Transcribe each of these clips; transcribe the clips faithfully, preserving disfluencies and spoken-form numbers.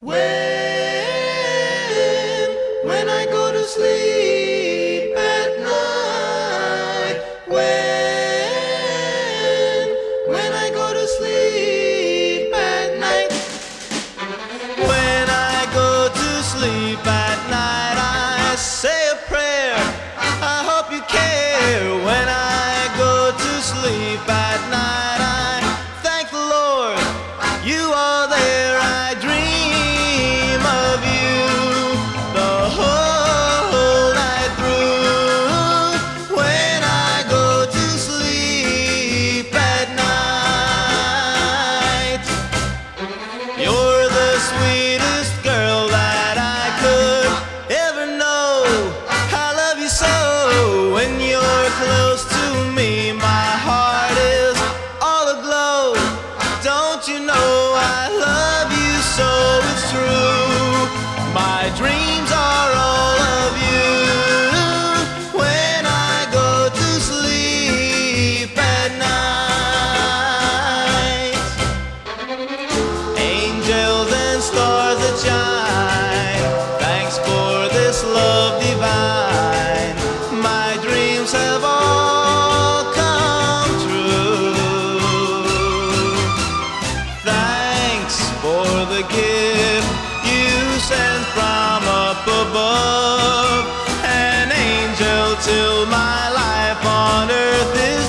When, when I go to sleep at night, when, when I go to sleep at night, when I go to sleep at night, I say a prayer, I hope you care. When I go to sleep at night, I thank the Lord, you are there. I dream of you the whole night through. When I go to sleep at night, you're the sweetest girl that I could ever know. I love you so. When you're close to me, my heart is all aglow. Don't you know I love you so? It's true. My dreams are all of you. When I go to sleep at night, angels and stars that shine, thanks for this love divine. My dreams have all come true. Thanks for the gift you sent from up above, an angel till my life on earth is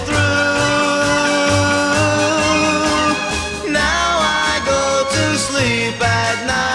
through. Now I go to sleep at night.